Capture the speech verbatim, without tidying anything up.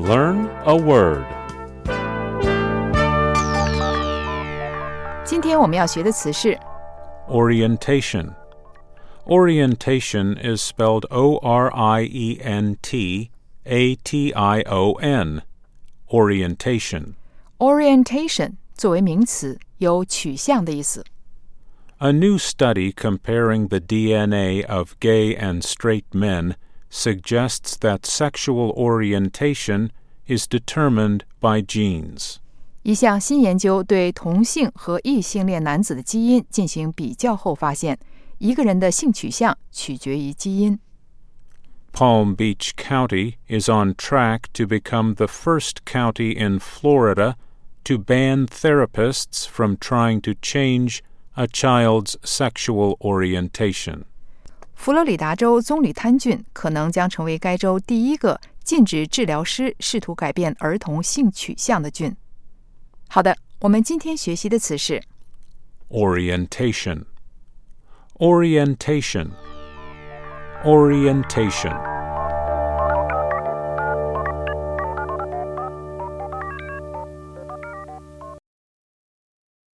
Learn a word. 今天我们要学的词是 Orientation. Orientation is spelled O R I E N T A T I O N. Orientation. orientation 作为名词，有取向的意思。 A new study comparing the D N A of gay and straight men suggests that sexual orientation is determined by genes. 一项新研究对同性和异性恋男子的基因进行比较后发现，一个人的性取向取决于基因。 Palm Beach County is on track to become the first county in Florida to ban therapists from trying to change a child's sexual orientation. 佛罗里达州棕榈滩郡可能将成为该州第一个禁止治疗师试图改变儿童性取向的郡。好的，我们今天学习的词是 Orientation. Orientation. Orientation.